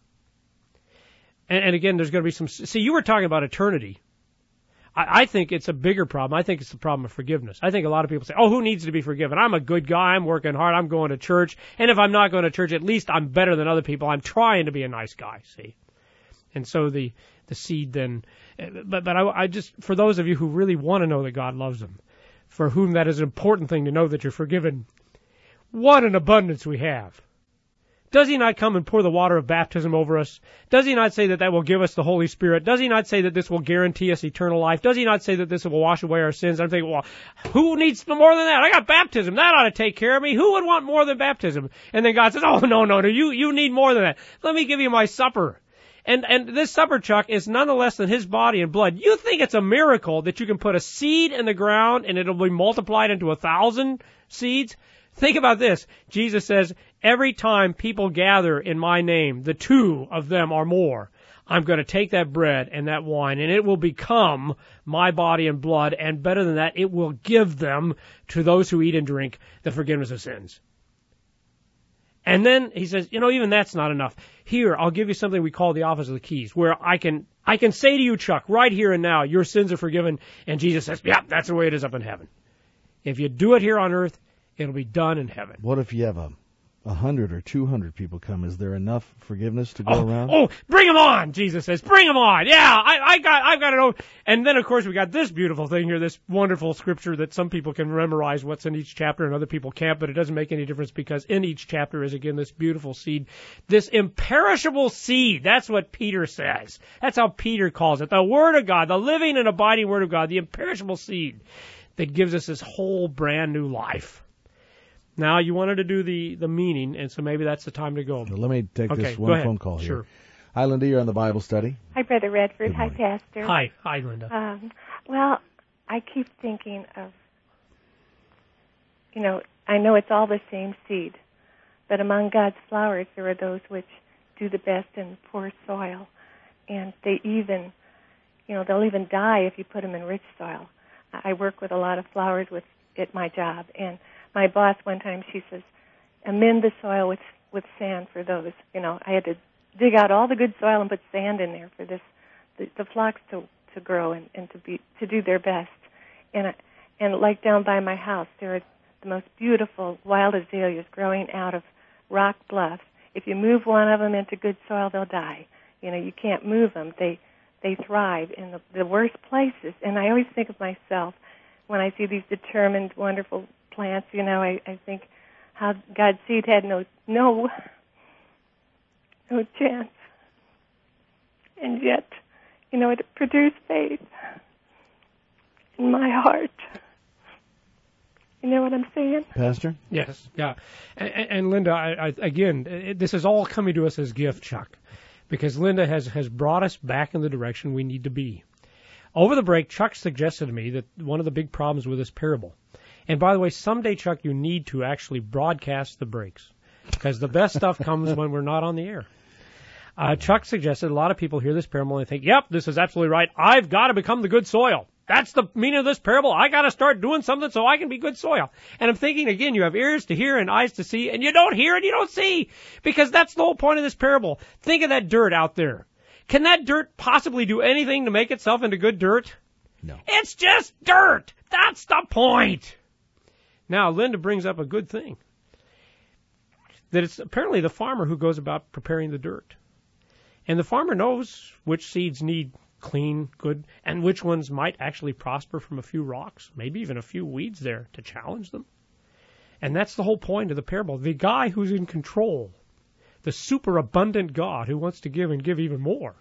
And, and again, there's going to be some. See, you were talking about eternity. I think it's a bigger problem. I think it's the problem of forgiveness. I think a lot of people say, oh, who needs to be forgiven? I'm a good guy. I'm working hard. I'm going to church. And if I'm not going to church, at least I'm better than other people. I'm trying to be a nice guy, see? And so the, the seed then, but, but I, I just, for those of you who really want to know that God loves them, for whom that is an important thing to know that you're forgiven, what an abundance we have. Does he not come and pour the water of baptism over us? Does he not say that that will give us the Holy Spirit? Does he not say that this will guarantee us eternal life? Does he not say that this will wash away our sins? I'm thinking, well, who needs more than that? I got baptism. That ought to take care of me. Who would want more than baptism? And then God says, oh, no, no, no, you, you need more than that. Let me give you my supper. And, and this supper, Chuck, is none the less than his body and blood. You think it's a miracle that you can put a seed in the ground and it'll be multiplied into a thousand seeds? Think about this. Jesus says, every time people gather in my name, the two of them or more, I'm going to take that bread and that wine, and it will become my body and blood, and better than that, it will give them to those who eat and drink the forgiveness of sins. And then he says, you know, even that's not enough. Here, I'll give you something we call the office of the keys, where I can I can say to you, Chuck, right here and now, your sins are forgiven. And Jesus says, yeah, that's the way it is up in heaven. If you do it here on earth, it'll be done in heaven. What if you have a a hundred or two hundred people come? Is there enough forgiveness to go oh, around? Oh, bring them on, Jesus says. Bring them on. Yeah, I, I got, I've got it over. And then, of course, we got this beautiful thing here, this wonderful scripture that some people can memorize what's in each chapter and other people can't, but it doesn't make any difference because in each chapter is, again, this beautiful seed, this imperishable seed. That's what Peter says. That's how Peter calls it. The Word of God, the living and abiding Word of God, the imperishable seed that gives us this whole brand new life. Now, you wanted to do the, the meaning, and so maybe that's the time to go. Well, let me take okay, this one phone call here. Sure. Hi, Linda. You're on the Bible study. Hi, Brother Redford. Good Hi, morning. Pastor. Hi. Hi, Linda. Um, well, I keep thinking of, you know, I know it's all the same seed, but among God's flowers there are those which do the best in poor soil, and they even, you know, they'll even die if you put them in rich soil. I work with a lot of flowers with at my job, and my boss one time, she says, amend the soil with with sand for those. You know, I had to dig out all the good soil and put sand in there for this the, the phlox to to grow and, and to be to do their best. And I, and like down by my house, there are the most beautiful wild azaleas growing out of rock bluffs. If you move one of them into good soil, they'll die. You know, you can't move them. They they thrive in the, the worst places. And I always think of myself when I see these determined, wonderful plants. You know, I, I think how God's seed had no no no chance, and yet, you know, it produced faith in my heart. You know what I'm saying, Pastor? Yes, yeah. And, and Linda, I, I, again, it, this is all coming to us as gift, Chuck, because Linda has, has brought us back in the direction we need to be. Over the break, Chuck suggested to me that one of the big problems with this parable, and by the way, someday, Chuck, you need to actually broadcast the breaks, because the best stuff comes when we're not on the air. Uh, Chuck suggested a lot of people hear this parable and think, yep, this is absolutely right. I've got to become the good soil. That's the meaning of this parable. I got to start doing something so I can be good soil. And I'm thinking, again, you have ears to hear and eyes to see, and you don't hear and you don't see, because that's the whole point of this parable. Think of that dirt out there. Can that dirt possibly do anything to make itself into good dirt? No. It's just dirt. That's the point. Now, Linda brings up a good thing. That it's apparently the farmer who goes about preparing the dirt. And the farmer knows which seeds need clean, good, and which ones might actually prosper from a few rocks, maybe even a few weeds there to challenge them. And that's the whole point of the parable. The guy who's in control, the superabundant God who wants to give and give even more,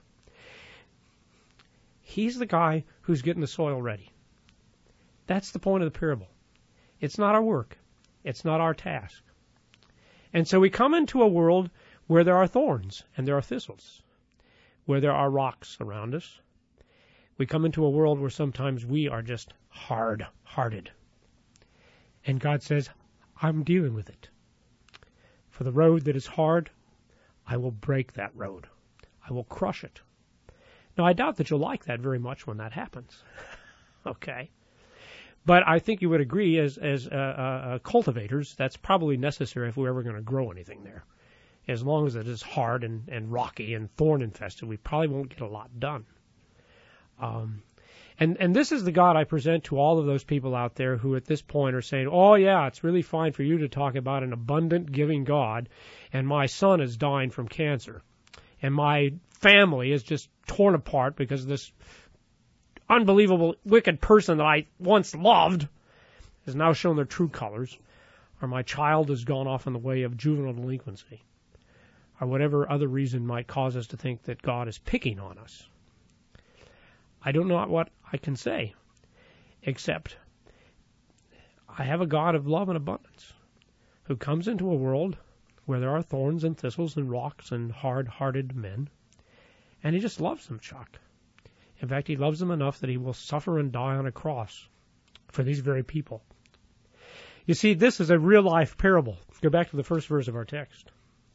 he's the guy who's getting the soil ready. That's the point of the parable. It's not our work. It's not our task. And so we come into a world where there are thorns and there are thistles, where there are rocks around us. We come into a world where sometimes we are just hard-hearted. And God says, I'm dealing with it. For the road that is hard, I will break that road. I will crush it. Now, I doubt that you'll like that very much when that happens. Okay? But I think you would agree, as as uh, uh, cultivators, that's probably necessary if we're ever going to grow anything there. As long as it is hard and, and rocky and thorn-infested, we probably won't get a lot done. Um, and, and this is the God I present to all of those people out there who at this point are saying, oh, yeah, it's really fine for you to talk about an abundant giving God, and my son is dying from cancer, and my family is just torn apart because of this unbelievable, wicked person that I once loved has now shown their true colors, or my child has gone off in the way of juvenile delinquency, or whatever other reason might cause us to think that God is picking on us. I don't know what I can say, except I have a God of love and abundance who comes into a world where there are thorns and thistles and rocks and hard-hearted men, and he just loves them, Chuck. In fact, he loves them enough that he will suffer and die on a cross for these very people. You see, this is a real-life parable. Go back to the first verse of our text.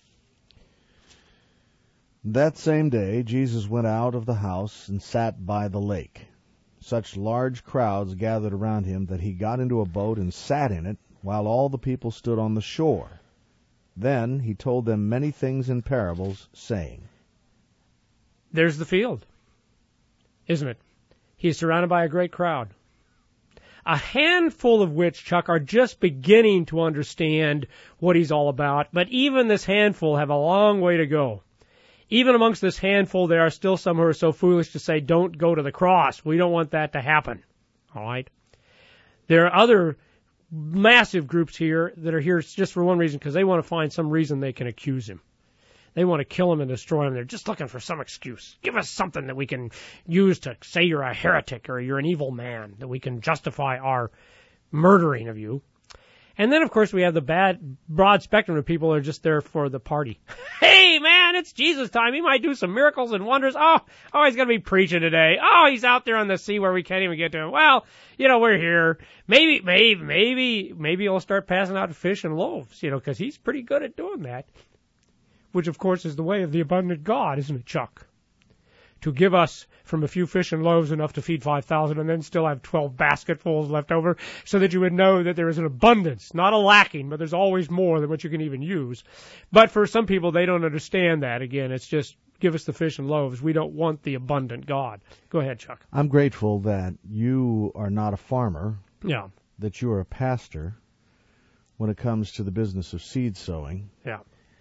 That same day Jesus went out of the house and sat by the lake. Such large crowds gathered around him that he got into a boat and sat in it, while all the people stood on the shore. Then he told them many things in parables, saying, There's the field, isn't it? He is surrounded by a great crowd, a handful of which, Chuck, are just beginning to understand what he's all about, but even this handful have a long way to go. Even amongst this handful, there are still some who are so foolish to say, don't go to the cross. We don't want that to happen. All right? There are other massive groups here that are here just for one reason, because they want to find some reason they can accuse him. They want to kill him and destroy him. They're just looking for some excuse. Give us something that we can use to say you're a heretic or you're an evil man, that we can justify our murdering of you. And then, of course, we have the bad, broad spectrum of people who are just there for the party. Hey, man, it's Jesus time. He might do some miracles and wonders. Oh, oh, he's going to be preaching today. Oh, he's out there on the sea where we can't even get to him. Well, you know, we're here. Maybe, maybe, maybe, maybe he'll start passing out fish and loaves, you know, because he's pretty good at doing that. Which, of course, is the way of the abundant God, isn't it, Chuck? To give us from a few fish and loaves enough to feed five thousand and then still have twelve basketfuls left over so that you would know that there is an abundance, not a lacking, but there's always more than what you can even use. But for some people, they don't understand that. Again, it's just give us the fish and loaves. We don't want the abundant God. Go ahead, Chuck. I'm grateful that you are not a farmer, Yeah. that you are a pastor when it comes to the business of seed sowing. Yeah.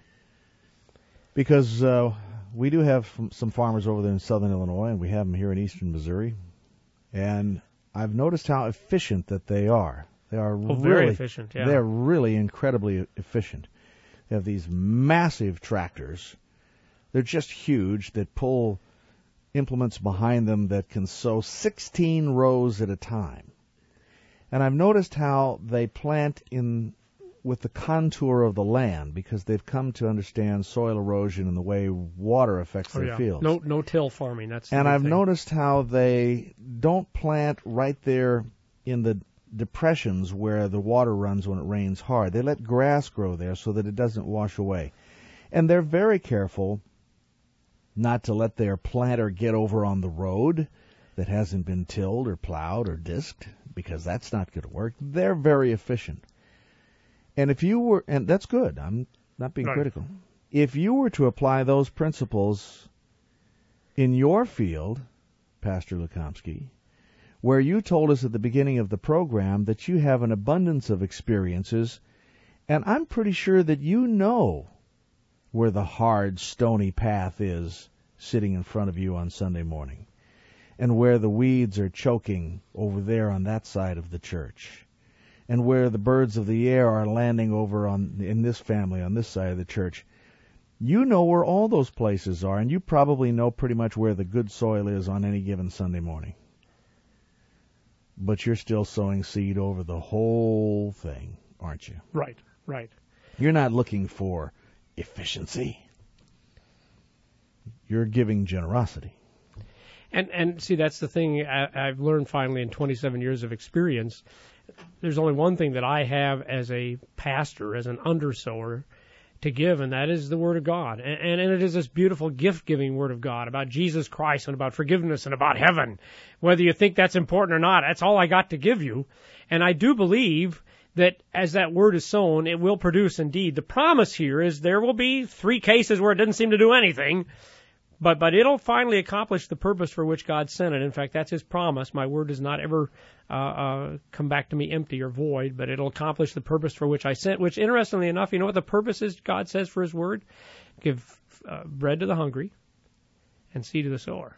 Because uh, we do have some farmers over there in southern Illinois, and we have them here in eastern Missouri. And I've noticed how efficient that they are. They are Oh, really very efficient, yeah. They're really incredibly efficient. They have these massive tractors. They're just huge that pull implements behind them that can sow sixteen rows at a time. And I've noticed how they plant in with the contour of the land, because they've come to understand soil erosion and the way water affects Oh, their yeah. fields. No, no till farming. That's the and big I've thing. noticed how they don't plant right there in the depressions where the water runs when it rains hard. They let grass grow there so that it doesn't wash away. And they're very careful not to let their planter get over on the road, that hasn't been tilled or plowed or disked, because that's not going to work. They're very efficient. And if you were, and that's good, I'm not being right. critical. If you were to apply those principles in your field, Pastor Lukomsky, where you told us at the beginning of the program that you have an abundance of experiences, and I'm pretty sure that you know where the hard, stony path is sitting in front of you on Sunday morning, and where the weeds are choking over there on that side of the church, and where the birds of the air are landing over on in this family on this side of the church. You know where all those places are, and you probably know pretty much where the good soil is on any given Sunday morning. But you're still sowing seed over the whole thing, aren't you? Right, right. You're not looking for efficiency. You're giving generosity. And and see, that's the thing I, I've learned finally in twenty-seven years of experience. There's only one thing that I have as a pastor, as an undersower, to give, and that is the Word of God. And, and it is this beautiful gift-giving Word of God about Jesus Christ and about forgiveness and about heaven. Whether you think that's important or not, that's all I got to give you. And I do believe that as that Word is sown, it will produce indeed. The promise here is there will be three cases where it doesn't seem to do anything, but but it'll finally accomplish the purpose for which God sent it. In fact, that's His promise. My Word does not ever uh, uh, come back to me empty or void, but it'll accomplish the purpose for which I sent, which, interestingly enough, you know what the purpose is God says for His Word? Give uh, bread to the hungry and seed to the sower.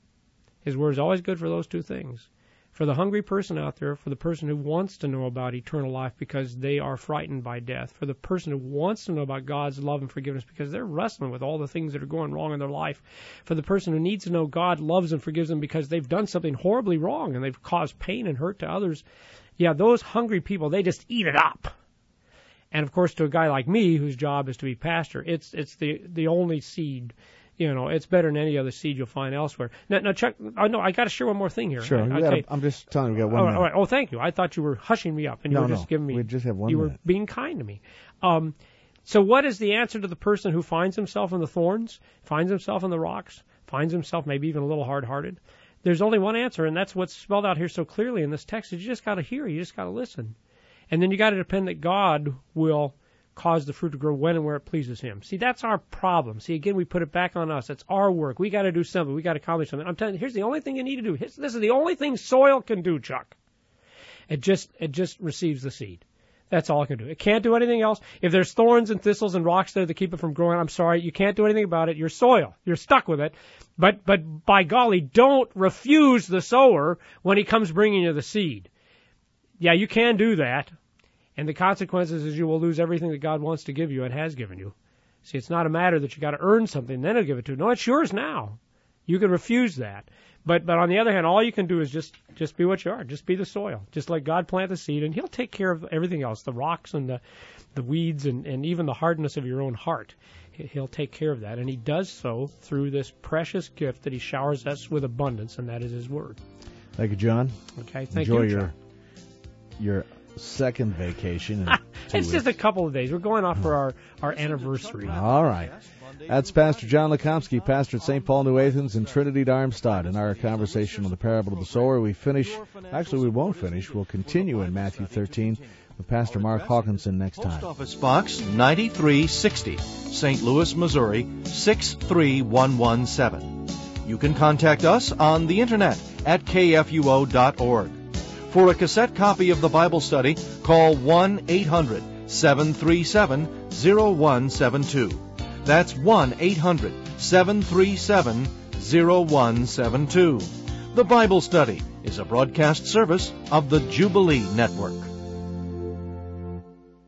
His Word is always good for those two things. For the hungry person out there, for the person who wants to know about eternal life because they are frightened by death, for the person who wants to know about God's love and forgiveness because they're wrestling with all the things that are going wrong in their life, for the person who needs to know God loves and forgives them because they've done something horribly wrong and they've caused pain and hurt to others, yeah, those hungry people, they just eat it up. And, of course, to a guy like me whose job is to be pastor, it's it's the, the only seed. You know, it's better than any other seed you'll find elsewhere. Now, now Chuck, I know I got to share one more thing here. Sure. I, gotta, I'm just telling you, we got one all right, minute. all right. Oh, thank you. I thought you were hushing me up, and you no, were no. just giving me. We just have one You minute. were being kind to me. Um, so, what is the answer to the person who finds himself in the thorns, finds himself in the rocks, finds himself maybe even a little hard-hearted? There's only one answer, and that's what's spelled out here so clearly in this text. Is you just got to hear. You just got to listen, and then you got to depend that God will cause the fruit to grow when and where it pleases Him. See, that's our problem. See, again, we put it back on us. It's our work. We got to do something. We got to accomplish something. I'm telling you, here's the only thing you need to do. This is the only thing soil can do, Chuck. It just it just receives the seed. That's all it can do. It can't do anything else. If there's thorns and thistles and rocks there that keep it from growing, I'm sorry, you can't do anything about it. You're soil. You're stuck with it. But but by golly, don't refuse the sower when he comes bringing you the seed. Yeah, you can do that. And the consequences is you will lose everything that God wants to give you and has given you. See, it's not a matter that you got to earn something, then He'll give it to you. No, it's yours now. You can refuse that. But but on the other hand, all you can do is just, just be what you are. Just be the soil. Just let God plant the seed, and He'll take care of everything else, the rocks and the, the weeds and, and even the hardness of your own heart. He'll take care of that. And He does so through this precious gift that He showers us with abundance, and that is His Word. Thank you, John. Okay, thank Enjoy you, your Chuck. your second vacation. In two It's weeks. just a couple of days. We're going off for our, our anniversary. All right. That's Pastor John Lukomsky, pastor at Saint Paul New Athens and Trinity Darmstadt. In our conversation on the parable of the sower, we finish, actually we won't finish, we'll continue in Matthew thirteen with Pastor Mark Hawkinson next time. Post Office Box ninety-three sixty, Saint Louis, Missouri six three one one seven. You can contact us on the internet at k f u o dot org. For a cassette copy of the Bible study, call one eight hundred seven three seven zero one seven two. That's one eight hundred seven three seven zero one seven two. The Bible study is a broadcast service of the Jubilee Network.